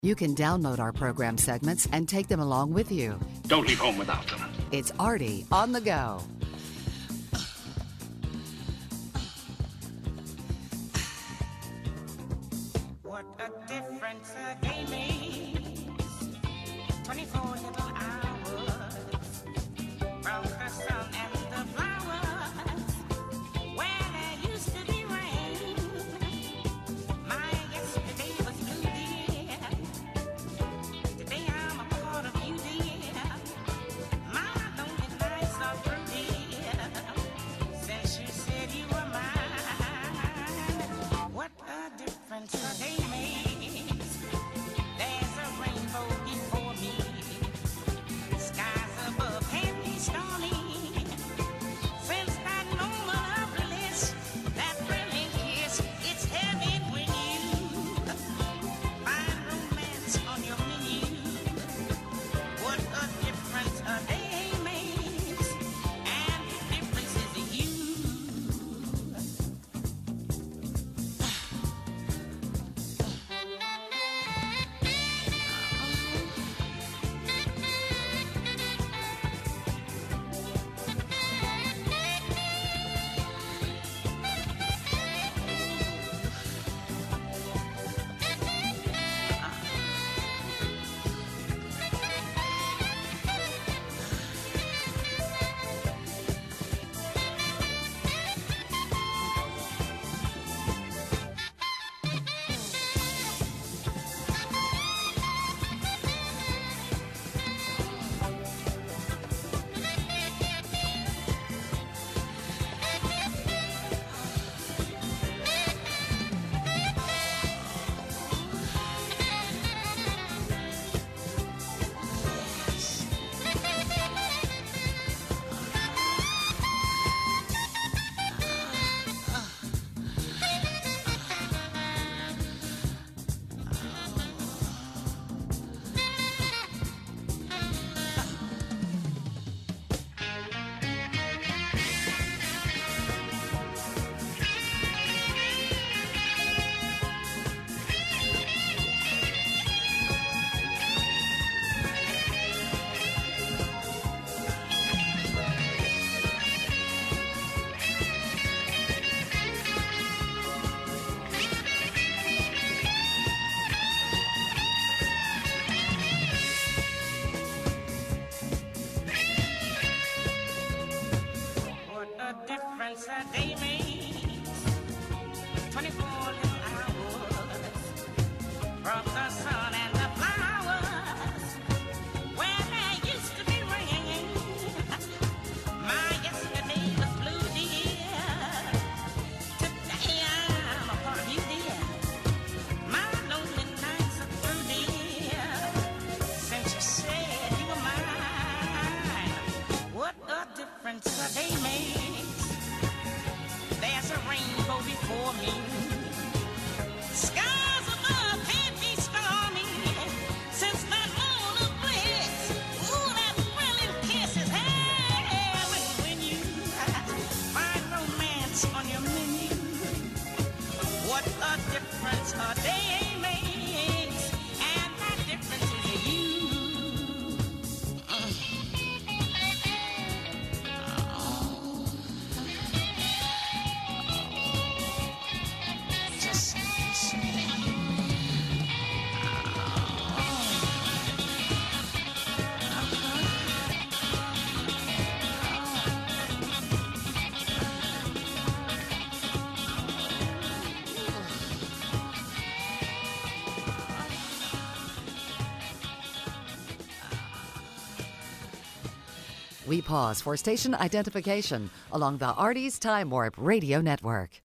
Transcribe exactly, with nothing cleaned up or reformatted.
You can download our program segments and take them along with you. Don't leave home without them. It's Artie on the go. What a difference a day makes. twenty-four little hours from the sun and the flowers. Where there used to be rain, my yesterday was blue, dear. Today I'm a part of you, dear. My lonely nights are through, dear. Since you said you were mine, what a difference a day makes. There's a rainbow before me, skies above can be stormy. Since that moment of bliss, that thrilling kiss, it's heaven when you find romance on your menu. What a difference a day makes, and the difference is you. What a difference a day makes. twenty-four little hours from the sun and the flowers. Where there used to be rain, my yesterday was blue, dear. Today I'm a part of you, dear. My lonely nights are through, dear. Since you said you were mine, what a difference a day makes. There's a rainbow before me, skies above can't be stormy. Since that moment of bliss, ooh, that thrilling kiss is heaven when you find romance on your menu. What a difference a day makes, and that difference is you. Just We pause for station identification along the Artie's Time Warp Radio Network.